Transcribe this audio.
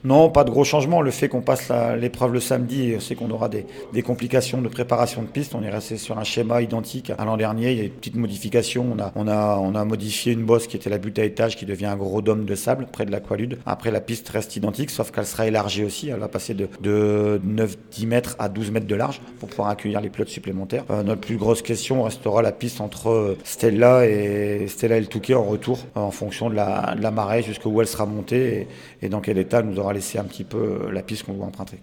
Non, pas de gros changements. Le fait qu'on passe l'épreuve le samedi, c'est qu'on aura des complications de préparation de piste. On est resté sur un schéma identique à l'an dernier. Il y a une petite modification. On a modifié une bosse qui était la butte à étage qui devient un gros dôme de sable près de l'aqualude. Après, la piste reste identique, sauf qu'elle sera élargie aussi. Elle va passer de 9-10 mètres à 12 mètres de large pour pouvoir accueillir les pilotes supplémentaires. Notre plus grosse question restera la piste entre Stella et Le Touquet en retour, en fonction de la marée jusqu'où elle sera montée et dans quel état elle nous aura laissé un petit peu la piste qu'on doit emprunter.